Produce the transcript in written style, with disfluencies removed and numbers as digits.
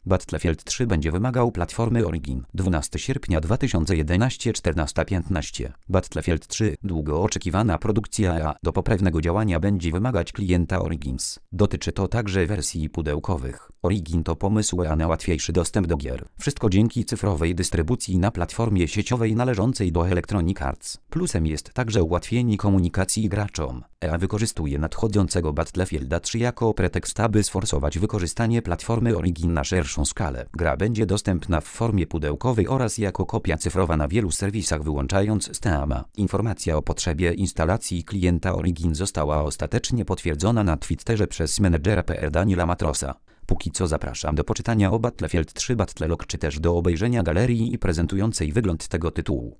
Battlefield 3 będzie wymagał platformy Origin. 12 sierpnia 2011 14:15. Battlefield 3, długo oczekiwana produkcja EA, do poprawnego działania będzie wymagać klienta Origins. Dotyczy to także wersji pudełkowych. Origin to pomysł EA na łatwiejszy dostęp do gier. Wszystko dzięki cyfrowej dystrybucji na platformie sieciowej należącej do Electronic Arts. Plusem jest także ułatwienie komunikacji graczom. EA wykorzystuje nadchodzącego Battlefielda 3 jako pretekst, aby sforsować wykorzystanie platformy Origin na szerszą skalę. Gra będzie dostępna w formie pudełkowej oraz jako kopia cyfrowa na wielu serwisach, wyłączając Steama. Informacja o potrzebie instalacji klienta Origin została ostatecznie potwierdzona na Twitterze przez menedżera PR Daniela Matrosa. Póki co zapraszam do poczytania o Battlefield 3 Battlelog, czy też do obejrzenia galerii prezentującej wygląd tego tytułu.